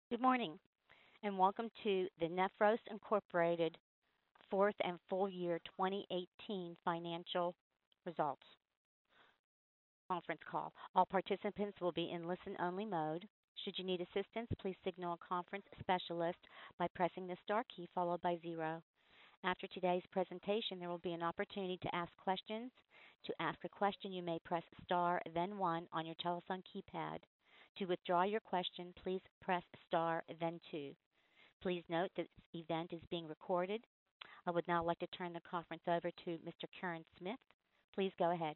Good morning, and welcome to the Nephros Incorporated fourth and full year 2018 financial results conference call. All participants will be in listen-only mode. Should you need assistance, please signal a conference specialist by pressing the star key followed by zero. After today's presentation, there will be an opportunity to ask questions. To ask a question, you may press star, then one on your telephone keypad. To withdraw your question, please press star, then two. Please note that this event is being recorded. I would now like to turn the conference over to Mr. Kieran Smith. Please go ahead.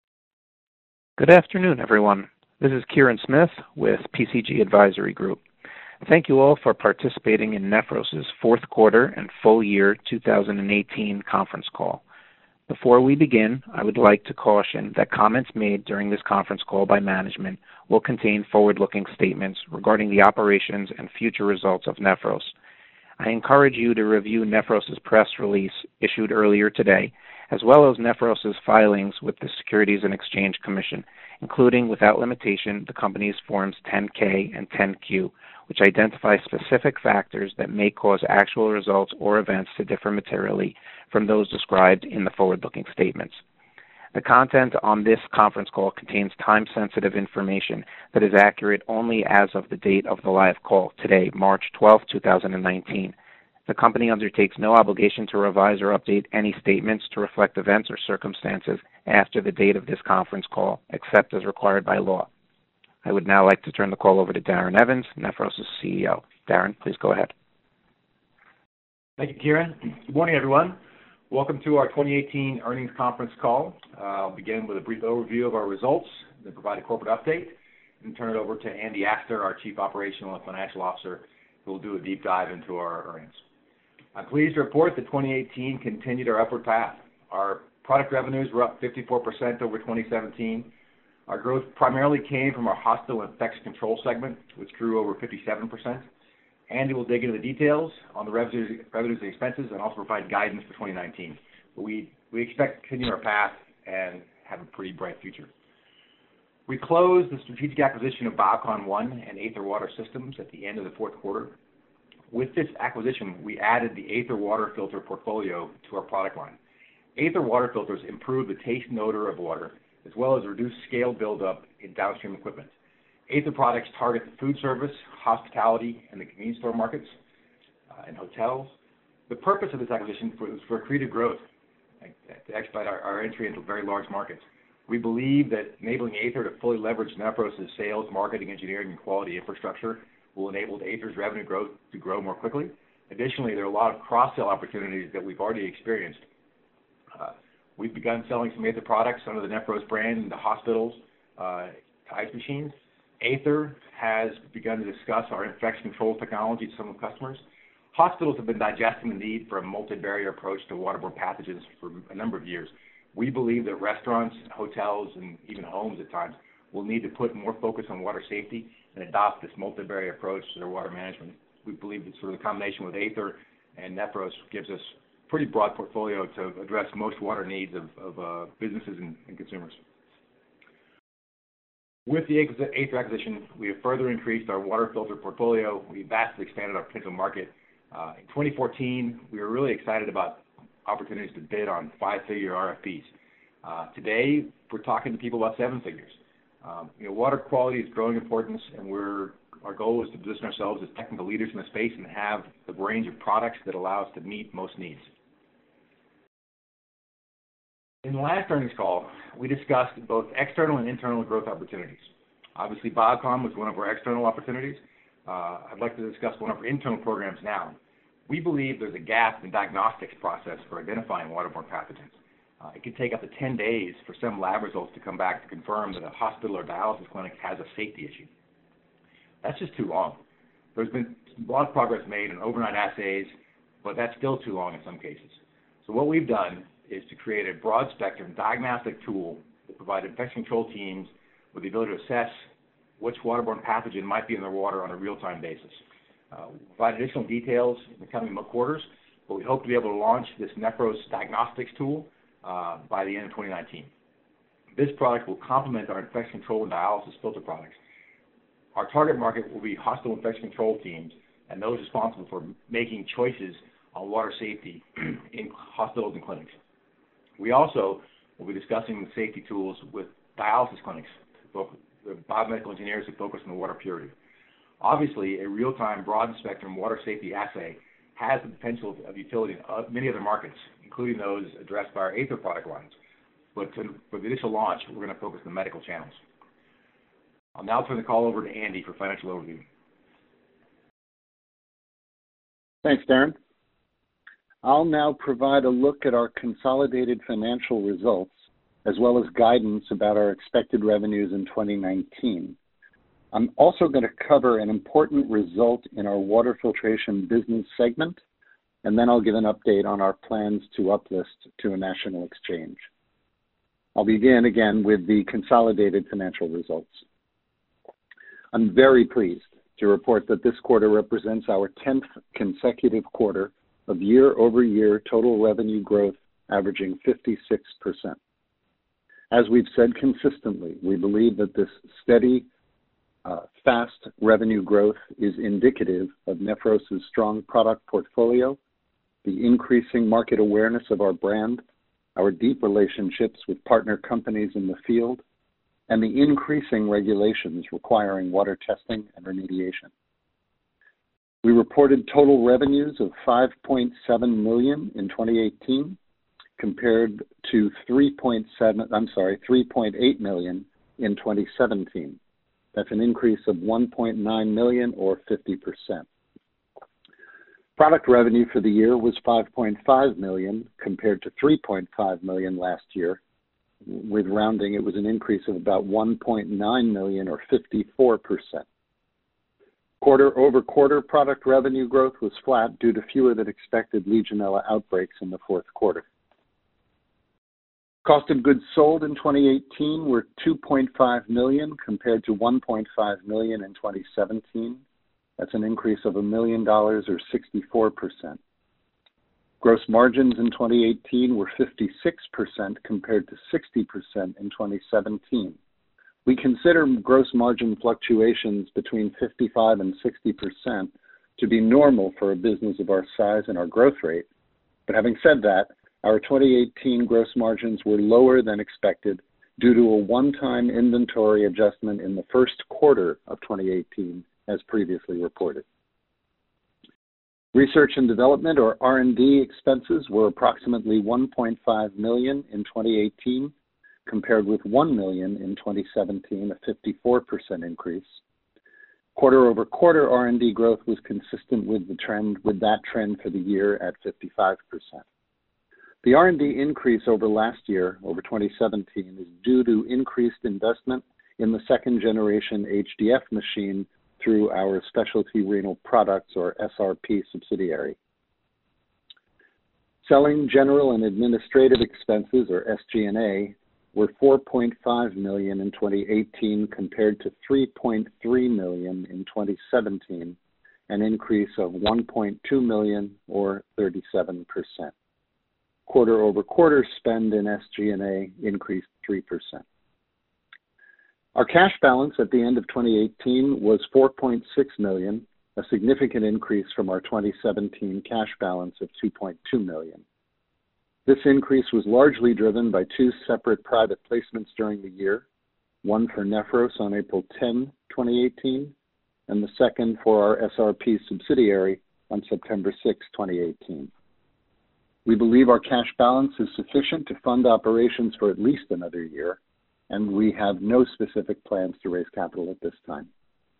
Good afternoon, everyone. This is Kieran Smith with PCG Advisory Group. Thank you all for participating in Nephros's fourth quarter and full year 2018 conference call. Before we begin, I would like to caution that comments made during this conference call by management will contain forward-looking statements regarding the operations and future results of Nephros. I encourage you to review Nephros's press release issued earlier today, as well as Nephros's filings with the Securities and Exchange Commission, including, without limitation, the company's Forms 10-K and 10-Q, which identify specific factors that may cause actual results or events to differ materially from those described in the forward-looking statements. The content on this conference call contains time-sensitive information that is accurate only as of the date of the live call, today, March 12, 2019. The company undertakes no obligation to revise or update any statements to reflect events or circumstances after the date of this conference call, except as required by law. I would now like to turn the call over to Darren Evans, Nephros' CEO. Darren, please go ahead. Thank you, Kieran. Good morning, everyone. Welcome to our 2018 earnings conference call. I'll begin with a brief overview of our results, then provide a corporate update, and turn it over to Andy Astor, our Chief Operational and Financial Officer, who will do a deep dive into our earnings. I'm pleased to report that 2018 continued our upward path. Our product revenues were up 54% over 2017. Our growth primarily came from our hospital infection control segment, which grew over 57%. Andy will dig into the details on the revenues and expenses and also provide guidance for 2019. But we expect to continue our path and have a pretty bright future. We closed the strategic acquisition of Biocon One and Aether Water Systems at the end of the fourth quarter. With this acquisition, we added the Aether water filter portfolio to our product line. Aether water filters improve the taste and odor of water, as well as reduce scale buildup in downstream equipment. Aether products target the food service, hospitality, and the convenience store markets and hotels. The purpose of this acquisition was for accretive growth, to expedite our entry into very large markets. We believe that enabling Aether to fully leverage Nephros's sales, marketing, engineering, and quality infrastructure will enable Aether's revenue growth to grow more quickly. Additionally, there are a lot of cross-sell opportunities that we've already experienced. We've begun selling some Aether products under the Nephros brand into hospitals, ice machines. Aether has begun to discuss our infection control technology to some of the customers. Hospitals have been digesting the need for a multi-barrier approach to waterborne pathogens for a number of years. We believe that restaurants, hotels, and even homes at times will need to put more focus on water safety and adopt this multi-barrier approach to their water management. We believe that sort of the combination with Aether and Nephros gives us a pretty broad portfolio to address most water needs of businesses and consumers. With the Aether acquisition, we have further increased our water filter portfolio. We vastly expanded our potential market. In 2014, we were really excited about opportunities to bid on five-figure RFPs. Today, we're talking to people about seven figures. Water quality is growing importance, and our goal is to position ourselves as technical leaders in the space and have the range of products that allow us to meet most needs. In the last earnings call, we discussed both external and internal growth opportunities. Obviously, Biocon was one of our external opportunities. I'd like to discuss one of our internal programs now. We believe there's a gap in the diagnostics process for identifying waterborne pathogens. It can take up to 10 days for some lab results to come back to confirm that a hospital or dialysis clinic has a safety issue. That's just too long. There's been a lot of progress made in overnight assays, but that's still too long in some cases. So what we've done is to create a broad-spectrum diagnostic tool that provides infection control teams with the ability to assess which waterborne pathogen might be in their water on a real-time basis. We'll provide additional details in the coming quarters, but we hope to be able to launch this Nephros diagnostics tool by the end of 2019. This product will complement our infection control and dialysis filter products. Our target market will be hospital infection control teams and those responsible for making choices on water safety in hospitals and clinics. We also will be discussing the safety tools with dialysis clinics, the biomedical engineers who focus on the water purity. Obviously, a real-time broad-spectrum water safety assay has the potential of utility in many other markets, including those addressed by our Aether product lines. But for the initial launch, we're going to focus on the medical channels. I'll now turn the call over to Andy for financial overview. Thanks, Darren. I'll now provide a look at our consolidated financial results, as well as guidance about our expected revenues in 2019. I'm also going to cover an important result in our water filtration business segment, and then I'll give an update on our plans to uplist to a national exchange. I'll begin again with the consolidated financial results. I'm very pleased to report that this quarter represents our 10th consecutive quarter of year-over-year total revenue growth averaging 56%. As we've said consistently, we believe that this steady, fast revenue growth is indicative of Nephros' strong product portfolio, the increasing market awareness of our brand, our deep relationships with partner companies in the field, and the increasing regulations requiring water testing and remediation. We reported total revenues of $5.7 million in 2018 compared to $3.8 million in 2017. That's an increase of $1.9 million or 50%. Product revenue for the year was $5.5 million compared to $3.5 million last year. With rounding, it was an increase of about $1.9 million or 54%. Quarter-over-quarter product revenue growth was flat due to fewer than expected Legionella outbreaks in the fourth quarter. Cost of goods sold in 2018 were $2.5 million compared to $1.5 million in 2017. That's an increase of $1 million or 64%. Gross margins in 2018 were 56% compared to 60% in 2017. We consider gross margin fluctuations between 55 and 60% to be normal for a business of our size and our growth rate. But having said that, our 2018 gross margins were lower than expected due to a one-time inventory adjustment in the first quarter of 2018, as previously reported. Research and development, or R&D, expenses were approximately $1.5 million in 2018, compared with $1 million in 2017, a 54% increase. Quarter-over-quarter R&D growth was consistent with that trend for the year at 55%. The R&D increase over last year, over 2017, is due to increased investment in the second generation HDF machine through our Specialty Renal Products, or SRP, subsidiary. Selling, general, and administrative expenses, or SG&A, were $4.5 million in 2018 compared to $3.3 million in 2017, an increase of $1.2 million or 37%. Quarter-over-quarter spend in SG&A increased 3%. Our cash balance at the end of 2018 was $4.6 million, a significant increase from our 2017 cash balance of $2.2 million. This increase was largely driven by two separate private placements during the year, one for Nephros on April 10, 2018, and the second for our SRP subsidiary on September 6, 2018. We believe our cash balance is sufficient to fund operations for at least another year, and we have no specific plans to raise capital at this time.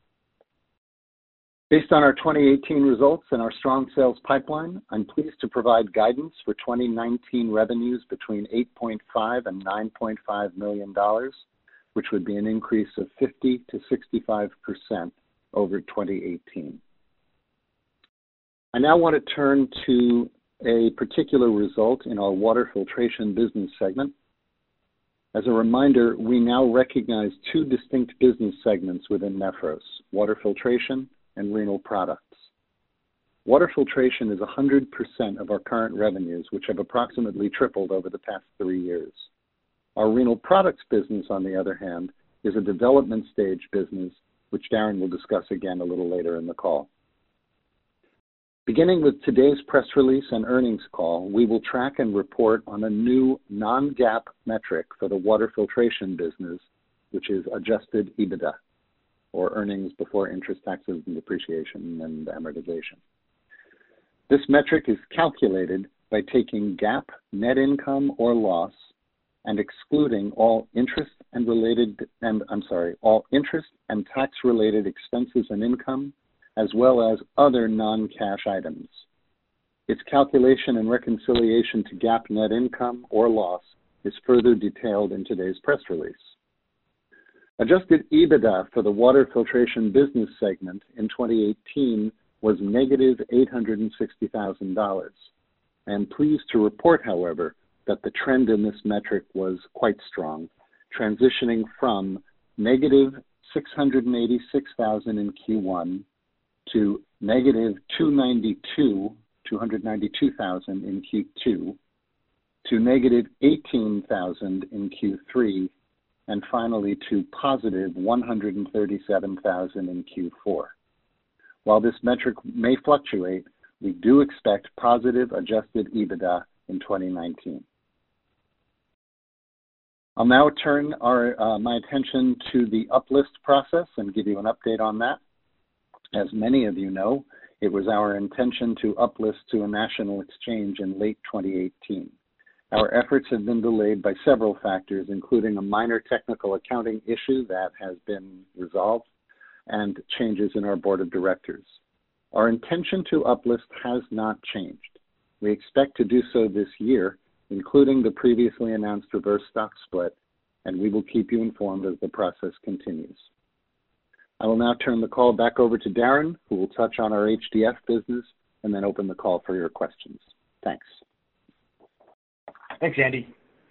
Based on our 2018 results and our strong sales pipeline, I'm pleased to provide guidance for 2019 revenues between $8.5 and $9.5 million, which would be an increase of 50 to 65% over 2018. I now want to turn to a particular result in our water filtration business segment. As a reminder, we now recognize two distinct business segments within Nephros: water filtration and renal products. Water filtration is 100% of our current revenues, which have approximately tripled over the past 3 years. Our renal products business, on the other hand, is a development stage business which Darren will discuss again a little later in the call. Beginning with today's press release and earnings call, we will track and report on a new non-GAAP metric for the water filtration business, which is adjusted EBITDA, or earnings before interest, taxes, and depreciation and amortization. This metric is calculated by taking GAAP net income or loss and excluding all interest and tax-related expenses and income, as well as other non-cash items. Its calculation and reconciliation to GAAP net income or loss is further detailed in today's press release. Adjusted EBITDA for the water filtration business segment in 2018 was negative $860,000. I am pleased to report, however, that the trend in this metric was quite strong, transitioning from negative $686,000 in Q1 to negative $292,000 in Q2, to negative $18,000 in Q3, and finally to positive $137,000 in Q4. While this metric may fluctuate, we do expect positive adjusted EBITDA in 2019. I'll now turn my attention to the uplist process and give you an update on that. As many of you know, it was our intention to uplist to a national exchange in late 2018. Our efforts have been delayed by several factors, including a minor technical accounting issue that has been resolved and changes in our board of directors. Our intention to uplist has not changed. We expect to do so this year, including the previously announced reverse stock split, and we will keep you informed as the process continues. I will now turn the call back over to Darren, who will touch on our HDF business and then open the call for your questions. Thanks. Thanks, Andy.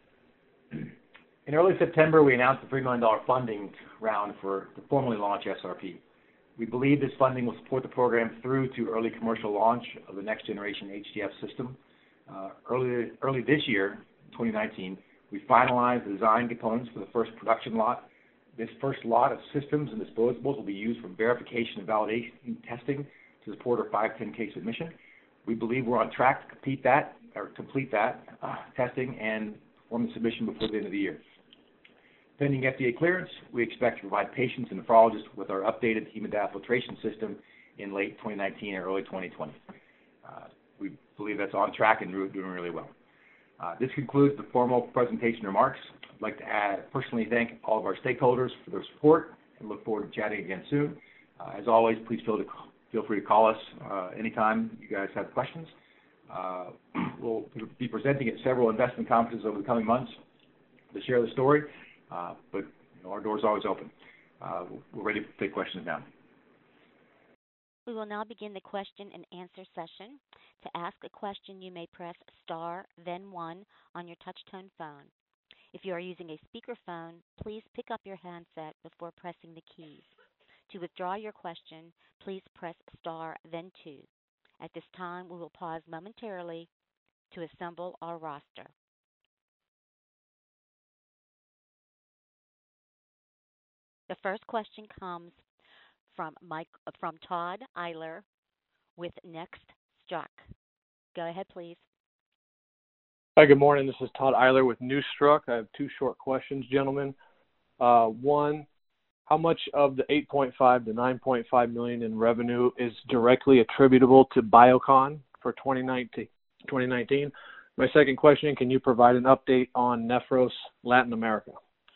In early September, we announced a $3 million funding round to formally launch SRP. We believe this funding will support the program through to early commercial launch of the next generation HDF system. Early this year, 2019, we finalized the design components for the first production lot. This first lot of systems and disposables will be used for verification and validation testing to support our 510K submission. We believe we're on track to complete that testing and perform the submission before the end of the year. Pending FDA clearance, we expect to provide patients and nephrologists with our updated hemodial filtration system in late 2019 or early 2020. We believe that's on track and doing really well. This concludes the formal presentation remarks. I'd like to personally thank all of our stakeholders for their support and look forward to chatting again soon. As always, please feel free to call us anytime you guys have questions. We'll be presenting at several investment conferences over the coming months to share the story, but our door's always open. We're ready to take questions now. We will now begin the question and answer session. To ask a question, you may press star, then 1 on your touch-tone phone. If you are using a speakerphone, please pick up your handset before pressing the keys. To withdraw your question, please press star, then 2. At this time, we will pause momentarily to assemble our roster. The first question comes from Todd Eiler with Next Struck. Go ahead, please. Hi, good morning. This is Todd Eiler with Newstruck. I have 2 short questions, gentlemen. One, how much of the $8.5 to $9.5 million in revenue is directly attributable to Biocon for 2019? My second question, can you provide an update on Nephros Latin America?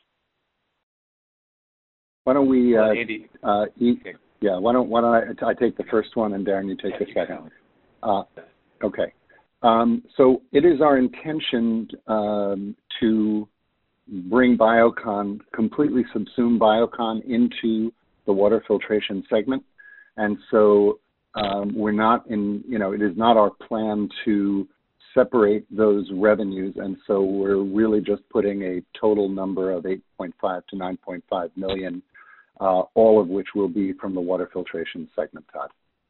Why don't we, Andy. why don't I take the first one and Darren, you take the second. Okay. So it is our intention to bring Biocon, completely subsume Biocon into the water filtration segment. And so we're not it is not our plan to separate those revenues. And so we're really just putting a total number of 8.5 to 9.5 million, all of which will be from the water filtration segment, Todd.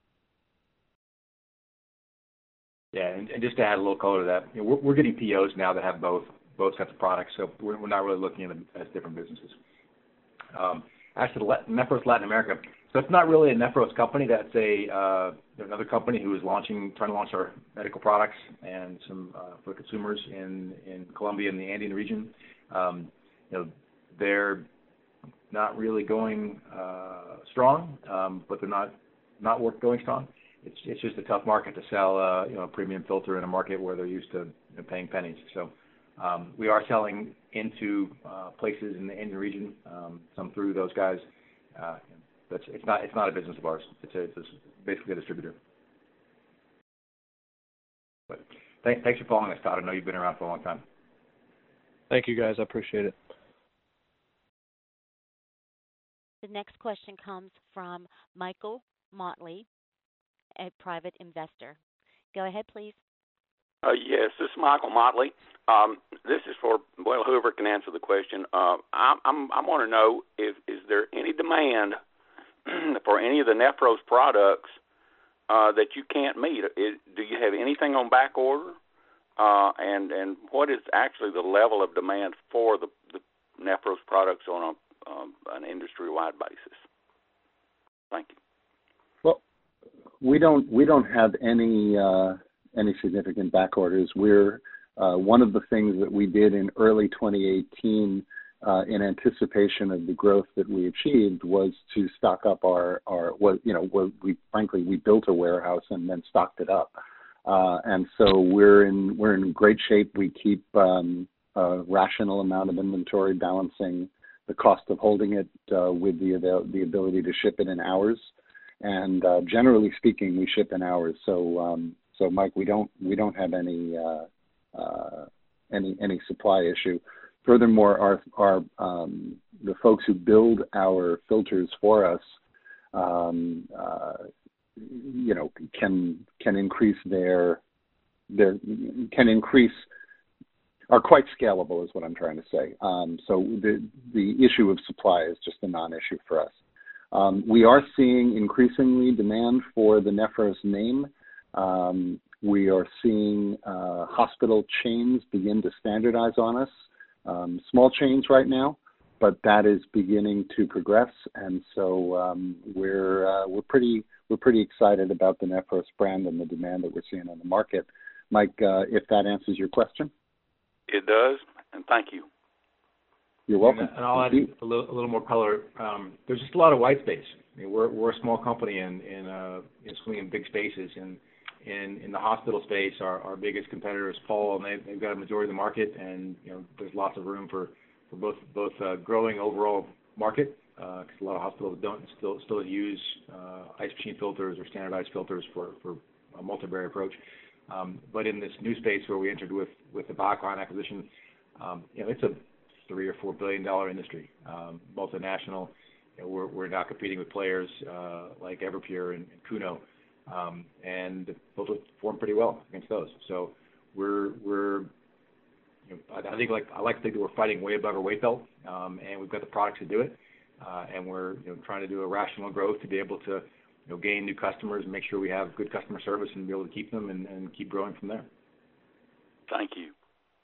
Yeah, and just to add a little color to that, we're getting POs now that have both sets of products, so we're not really looking at them as different businesses. Actually, Nephros Latin America. So it's not really a Nephros company. That's another company who is trying to launch our medical products and some for consumers in Colombia and the Andean region. They're not really going strong, but they're not going strong. It's just a tough market to sell a premium filter in a market where they're used to paying pennies. So we are selling into places in the Andean region, some through those guys. It's not a business of ours. It's basically a distributor. But thanks for following us, Todd. I know you've been around for a long time. Thank you, guys. I appreciate it. The next question comes from Michael Motley, a private investor. Go ahead, please. Yes, this is Michael Motley. This is for, whoever can answer the question. I want to know is there any demand for any of the Nephros products that you can't meet? Do you have anything on back order? And what is actually the level of demand for the Nephros products on an industry-wide basis? Thank you. Well, we don't have any significant back orders. We're one of the things that we did in early 2018 in anticipation of the growth that we achieved was to stock up we built a warehouse and then stocked it up. And so we're in great shape. We keep a rational amount of inventory, balancing the cost of holding it with the ability to ship it in hours. And generally speaking, we ship in hours. So Mike, we don't have any supply issue. Furthermore, our the folks who build our filters for us, can increase are quite scalable, is what I'm trying to say. So the issue of supply is just a non-issue for us. We are seeing increasingly demand for the Nephros name. We are seeing hospital chains begin to standardize on us. Small chains right now, but that is beginning to progress, and so we're pretty excited about the Nephros brand and the demand that we're seeing on the market. Mike, if that answers your question. It does, and thank you. You're welcome. And I'll add a little more color. There's just a lot of white space. I mean, we're a small company in swinging big spaces, and in the hospital space, our biggest competitor is Paul, and they've got a majority of the market, and there's lots of room for both growing overall market, because a lot of hospitals don't still use ice machine filters or standardized filters for a multi-barrier approach. But in this new space where we entered with the Biocon acquisition, it's a $3 or $4 billion industry, multinational. We're now competing with players like Everpure and Kuno. And the filters perform pretty well against those. So I like to think that we're fighting way above our weight belt, and we've got the products to do it, and we're trying to do a rational growth to be able to gain new customers and make sure we have good customer service and be able to keep them and keep growing from there. Thank you.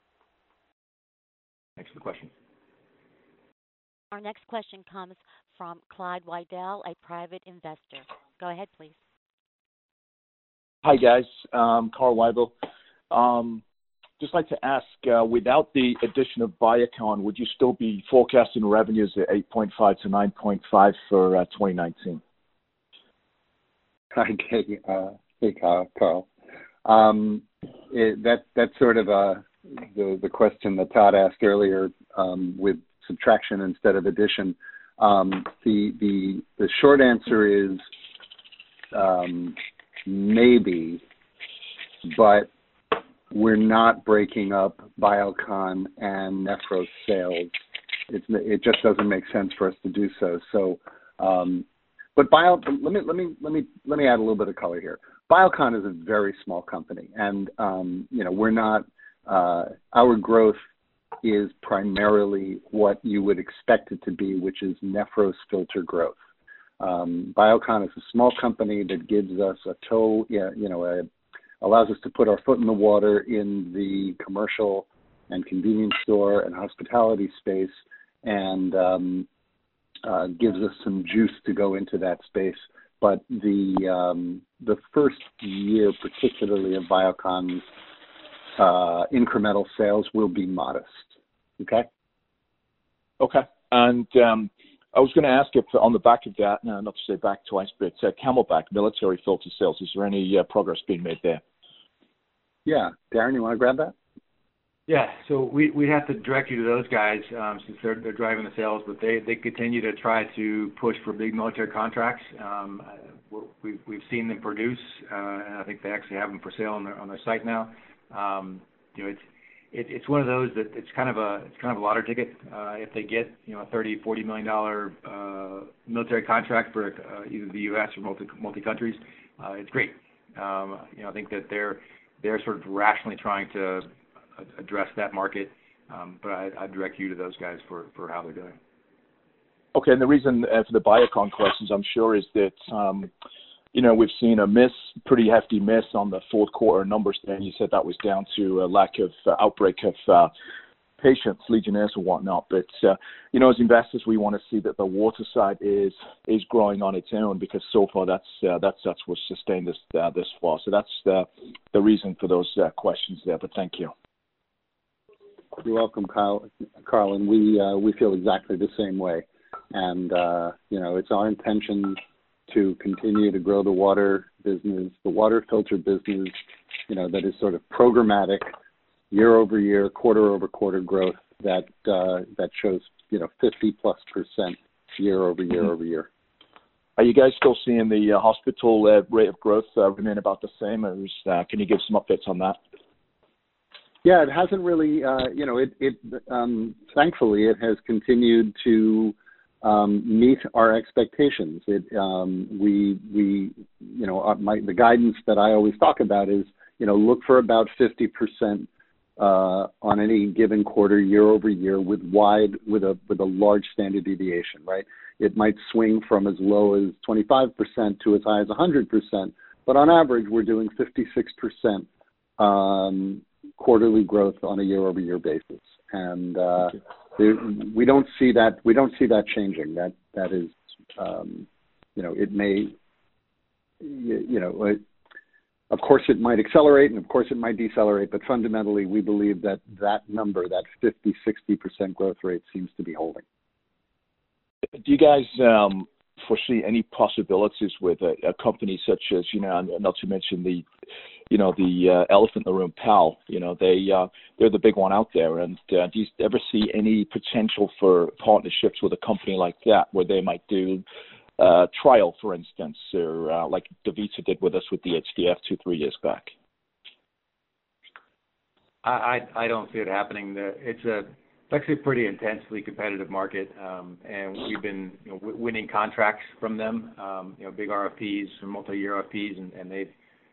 Thanks for the question. Our next question comes from Clyde Wydell, a private investor. Go ahead, please. Hi, guys. Carl Weibel. Just like to ask, without the addition of Biocon, would you still be forecasting revenues at 8.5 to 9.5 for 2019? Hey, Carl. That's sort of the question that Todd asked earlier with subtraction instead of addition. The short answer is maybe, but we're not breaking up Biocon and Nephros sales. It just doesn't make sense for us to do so. So, but let me add a little bit of color here. Biocon is a very small company, and we're not. Our growth is primarily what you would expect it to be, which is Nephros filter growth. Biocon is a small company that gives us allows us to put our foot in the water in the commercial and convenience store and hospitality space, and gives us some juice to go into that space. But the first year, particularly of Biocon's incremental sales, will be modest. Okay. Okay. And I was going to ask if on the back of that, not to say back twice, but Camelback military filter sales, is there any progress being made there? Yeah. Darren, you want to grab that? Yeah, so we have to direct you to those guys since they're driving the sales, but they continue to try to push for big military contracts. We've seen them produce, and I think they actually have them for sale on their site now. It's one of those that it's kind of a lottery ticket. If they get a $30-40 million military contract for either the U.S. or multi countries, it's great. I think that they're sort of rationally trying to address that market, but I direct you to those guys for how they're doing. Okay, and the reason for the Biocon questions, I'm sure, is that we've seen a pretty hefty miss on the fourth quarter numbers there. You said that was down to a lack of outbreak of patients, Legionnaires and whatnot. But as investors, we want to see that the water side is growing on its own, because so far that's what's sustained this far. So that's the reason for those questions there. But thank you. You're welcome, Carl, and we feel exactly the same way. And it's our intention to continue to grow the water business, the water filter business, that is sort of programmatic, year over year, quarter over quarter growth that shows 50+% year over year over year. Are you guys still seeing the hospital rate of growth remain about the same, or can you give some updates on that? Yeah, it hasn't really. Thankfully, it has continued to meet our expectations. The guidance that I always talk about is, look for about 50% on any given quarter, year over year, with a large standard deviation. Right? It might swing from as low as 25% to as high as 100%, but on average, we're doing 56% quarterly growth on a year-over-year basis, and we don't see that. We don't see that changing. That is, it may, of course, it might accelerate, and of course, it might decelerate. But fundamentally, we believe that number, that 50-60% growth rate, seems to be holding. Do you guys foresee any possibilities with a company such as, not to mention the elephant in the room, PAL? They're the big one out there. And do you ever see any potential for partnerships with a company like that, where they might do trial, for instance, or like DaVita did with us with the HDF 2-3 years back? I don't see it happening. It's actually a pretty intensely competitive market, and we've been winning contracts from them, big RFPs, multi-year RFPs, and they've,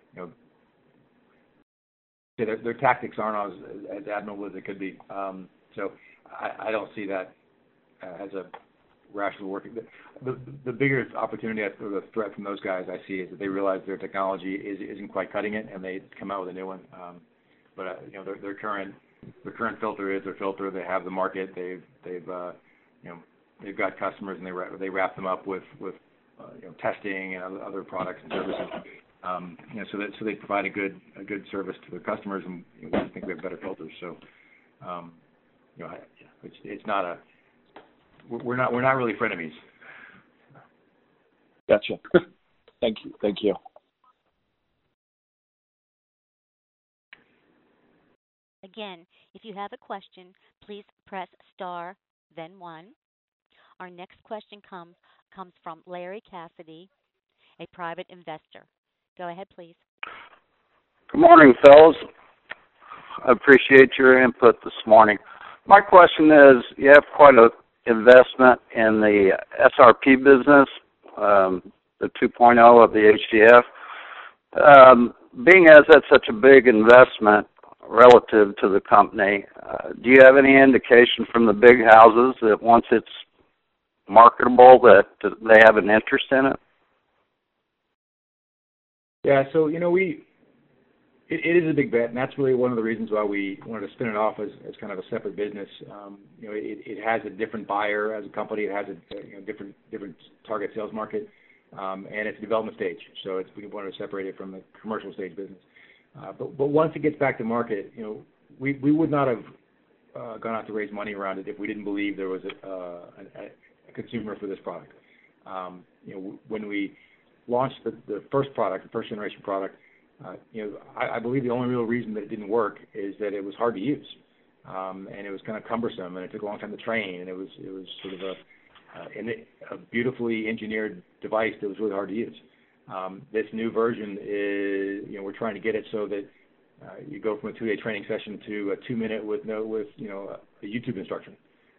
their tactics aren't as admirable as they could be. So I don't see that as a rational working. The bigger opportunity or the threat from those guys I see is that they realize their technology isn't quite cutting it, and they come out with a new one. But their current filter is their filter. They have the market. They've got customers, and they wrap them up with testing and other products and services. So they provide a good service to their customers, and we think we have better filters. So it's not a we're not really frenemies. Gotcha. Thank you. Again, if you have a question, please press star, then 1. Our next question comes from Larry Cassidy, a private investor. Go ahead, please. Good morning, fellas. I appreciate your input this morning. My question is, you have quite an investment in the SRP business, the 2.0 of the HDF. Being as that's such a big investment relative to the company, do you have any indication from the big houses that once it's marketable that they have an interest in it? Yeah, so It is a big bet, and that's really one of the reasons why we wanted to spin it off as kind of a separate business. It has a different buyer as a company. It has a different target sales market, and it's a development stage. So we wanted to separate it from the commercial stage business. But once it gets back to market, we would not have gone out to raise money around it if we didn't believe there was a consumer for this product. When we launched the first product, the first generation product, I believe the only real reason that it didn't work is that it was hard to use, and it was kind of cumbersome, and it took a long time to train, and it was sort of a beautifully engineered device that was really hard to use. This new version is, we're trying to get it so that you go from a 2-day training session to a 2-minute with a YouTube instruction.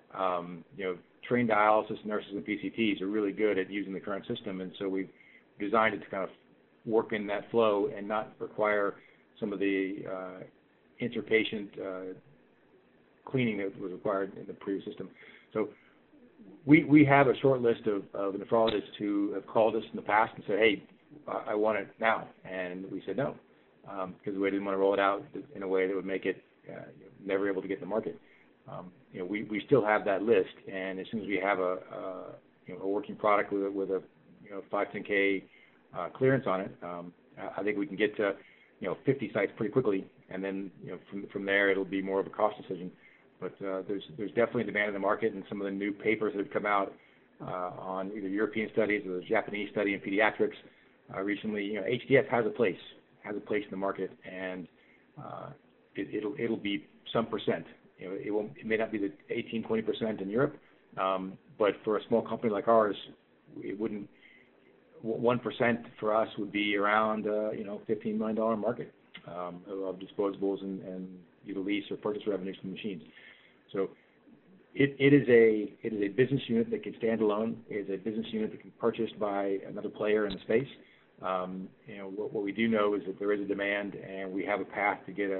Trained dialysis nurses and PCTs are really good at using the current system, and so we've designed it to kind of work in that flow and not require some of the interpatient cleaning that was required in the previous system. So we have a short list of nephrologists who have called us in the past and said, hey, I want it now. And we said no, because we didn't want to roll it out in a way that would make it never able to get in the market. We still have that list, and as soon as we have a working product with a 510K clearance on it, I think we can get to 50 sites pretty quickly, and then from there it'll be more of a cost decision. But there's definitely demand in the market, and some of the new papers that have come out on either European studies or the Japanese study in pediatrics recently, HDF has a place in the market, and it'll be some percent. It may not be the 18-20% in Europe, but for a small company like ours, it wouldn't. 1% for us would be around $15 million market of disposables and either lease or purchase revenues from machines. So it is a business unit that can stand alone. It is a business unit that can be purchased by another player in the space. What we do know is that there is a demand, and we have a path to get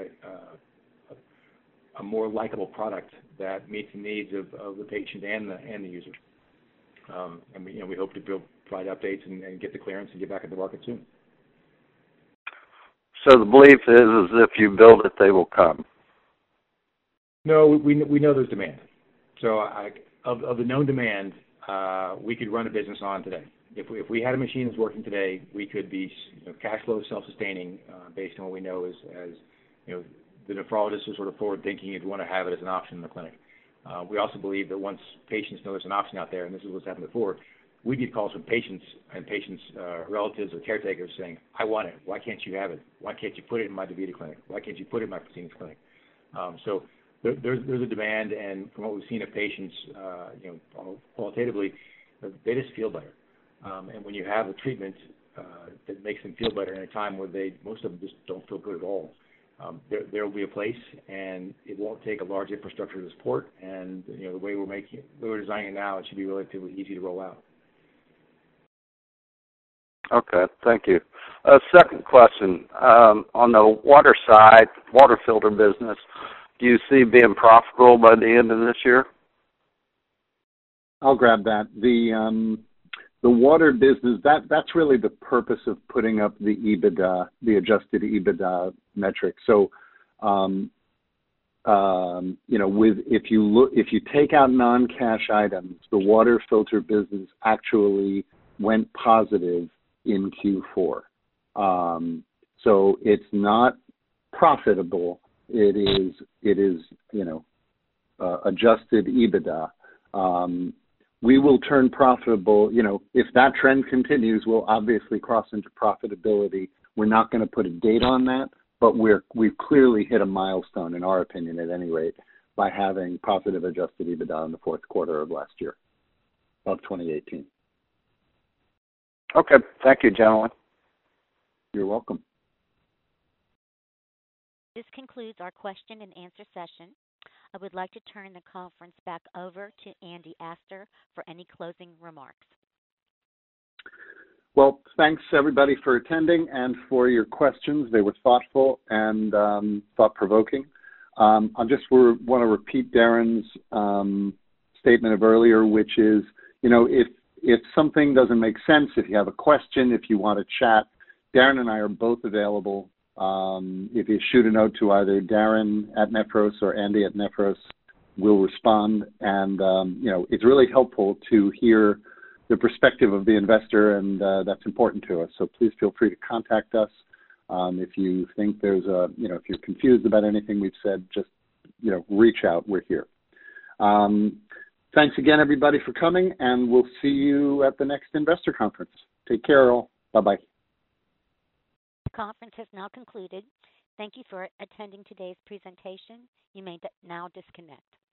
a more likable product that meets the needs of the patient and the user. And we hope to provide updates and get the clearance and get back at the market soon. So the belief is if you build it, they will come. No, we know there's demand. So of the known demand, we could run a business on today. If we had a machine that's working today, we could be cash flow self-sustaining based on what we know as the nephrologists are sort of forward-thinking and want to have it as an option in the clinic. We also believe that once patients know there's an option out there, and this is what's happened before, we get calls from patients and patients' relatives or caretakers saying, I want it. Why can't you have it? Why can't you put it in my DaVita clinic? Why can't you put it in my Fresenius clinic? So there's a demand, and from what we've seen of patients, qualitatively, they just feel better. And when you have a treatment that makes them feel better in a time where most of them just don't feel good at all, there will be a place, and it won't take a large infrastructure to support. And the way we're designing it now, it should be relatively easy to roll out. Okay, thank you. Second question, on the water side, water filter business, do you see being profitable by the end of this year? I'll grab that. The water business, that's really the purpose of putting up the EBITDA, the adjusted EBITDA metric. So, if you take out non-cash items, the water filter business actually went positive in Q4. So it's not profitable. It is adjusted EBITDA. We will turn profitable. If that trend continues, we'll obviously cross into profitability. We're not going to put a date on that, but we've clearly hit a milestone, in our opinion, at any rate, by having positive adjusted EBITDA in the fourth quarter of last year, of 2018. Okay. Thank you, gentlemen. You're welcome. This concludes our question and answer session. I would like to turn the conference back over to Andy Astor for any closing remarks. Well, thanks everybody for attending and for your questions. They were thoughtful and thought-provoking. I just want to repeat Darren's statement of earlier, which is, if something doesn't make sense, if you have a question, if you want to chat, Darren and I are both available If you shoot a note to either Darren at Nephros or Andy at Nephros, we'll respond. And, it's really helpful to hear the perspective of the investor, and that's important to us. So please feel free to contact us. If you think there's if you're confused about anything we've said, just, reach out. We're here. Thanks again, everybody, for coming, and we'll see you at the next investor conference. Take care, all. Bye-bye. The conference has now concluded. Thank you for attending today's presentation. You may now disconnect.